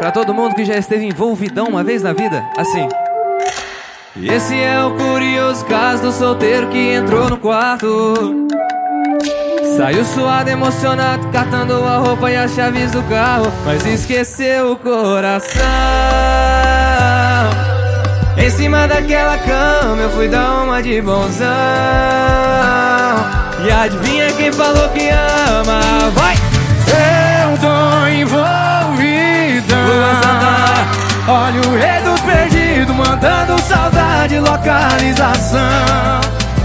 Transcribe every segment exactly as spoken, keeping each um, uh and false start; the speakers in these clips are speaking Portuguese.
Pra todo mundo que já esteve envolvidão uma vez na vida, assim. E esse é o curioso caso do solteiro que entrou no quarto. Saiu suado, emocionado, catando a roupa e as chaves do carro, mas esqueceu o coração. Em cima daquela cama eu fui dar uma de bonzão. E adivinha quem falou que ama? Vai! Eu tô envolvido. Olha o rei dos perdidos, mandando saudade, localização.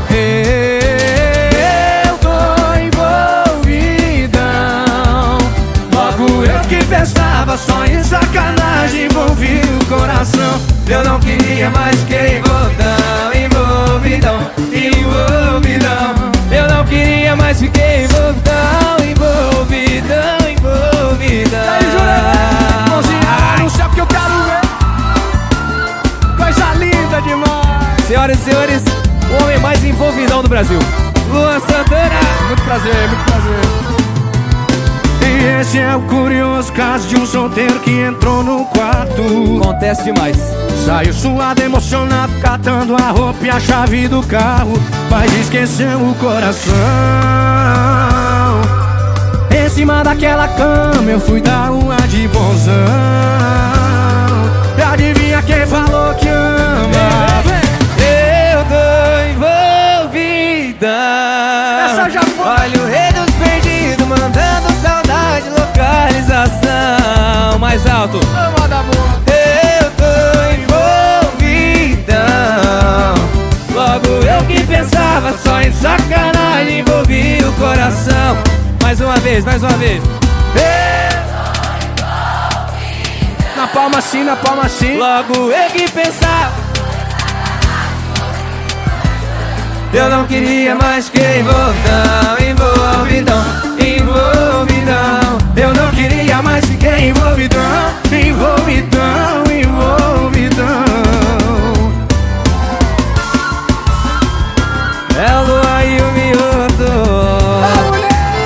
Eu tô envolvidão. Logo eu que pensava só em sacanagem, envolvi o coração. Eu não queria mais que envolvidão, envolvidão, envolvidão. Eu não queria mais, fiquei envolvidão, envolvidão, envolvidão. E aí, Juliana, mãozinha no céu que eu quero ver. Coisa linda demais. Senhoras e senhores, o homem mais envolvidão do Brasil, Luan Santana. Muito prazer, muito prazer. E esse é o curioso caso de um solteiro que entrou no quarto. Acontece demais. Saiu suado, emocionado, catando a roupa e a chave do carro, mas esqueceu o coração. Em cima daquela cama eu fui dar uma de bonzão. E adivinha quem falou que ama? Eu tô envolvidão. Essa já foi. Olha o rei dos perdidos, mandando saudade, localização. Mais alto. Ama da boa. Eu tô envolvidão. Logo eu que pensava só em sacanagem, envolvi o coração. Mais uma vez, mais uma vez. Na palma assim, na palma assim. Logo eu que pensava, eu não queria mais que envolvidão, envolvidão, envolvidão. Eu não queria mais ficar envolvidão, envolvidão, envolvidão. É o Luan e o Mioto. Ah, mulher!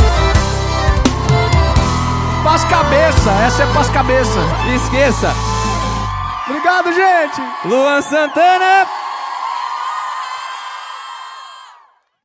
Paz cabeça, essa é paz cabeça. Esqueça. Obrigado, gente. Luan Santana.